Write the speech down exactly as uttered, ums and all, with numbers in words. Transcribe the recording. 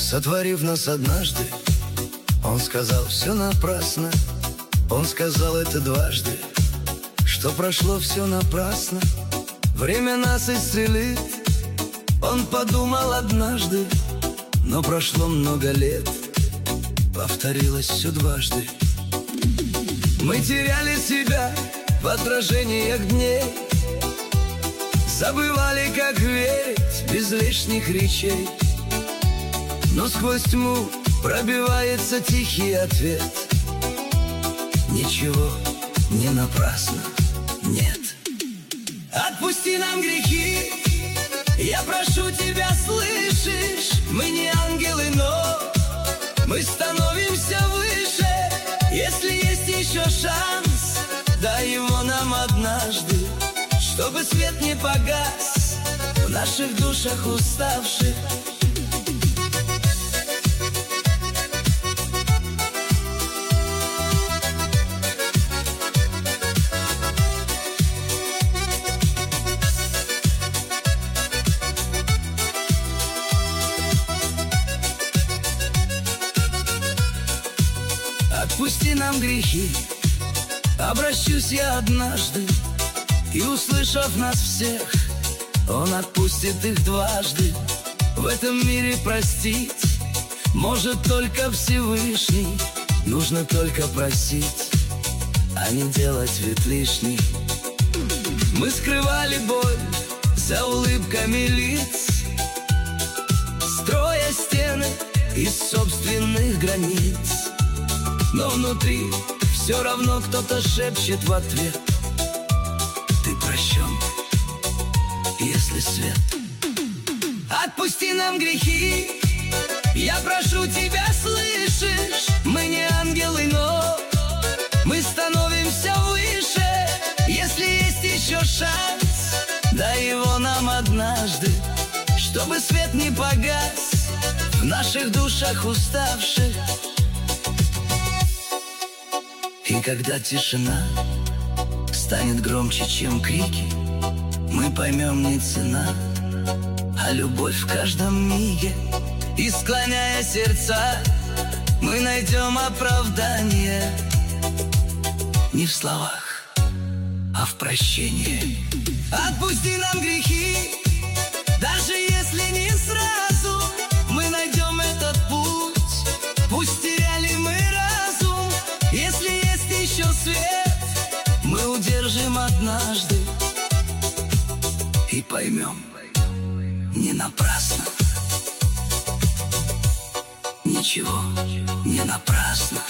Сотворив нас однажды, Он сказал: все напрасно. Он сказал это дважды, что прошло все напрасно. Время нас исцелит, Он подумал однажды, но прошло много лет, повторилось все дважды. Мы теряли себя в отражениях дней, забывали, как верить без лишних речей. Но сквозь тьму пробивается тихий ответ: ничего не напрасно, нет. Отпусти нам грехи, я прошу тебя, слышишь? Мы не ангелы, но мы становимся выше. Если есть еще шанс, дай его нам однажды, чтобы свет не погас в наших душах уставших. Отпусти нам грехи, обращусь я однажды, и, услышав нас всех, Он отпустит их дважды. В этом мире простить может только Всевышний. Нужно только просить, а не делать вид лишний. Мы скрывали боль за улыбками лиц, строя стены из собственных границ. Но внутри все равно кто-то шепчет в ответ: ты прощен, если свет. Отпусти нам грехи, я прошу тебя, слышишь? Мы не ангелы, но мы становимся выше. Если есть еще шанс, дай его нам однажды, чтобы свет не погас в наших душах уставших. И когда тишина станет громче, чем крики, мы поймем, не цена, а любовь в каждом миге. И, склоняя сердца, мы найдем оправдание не в словах, а в прощении. Отпусти нам грехи, даже если не сразу, мы найдем этот путь. Пусть теряли мы разум, если есть еще свет, мы удержим однажды и поймем, не напрасно. Ничего не напрасно.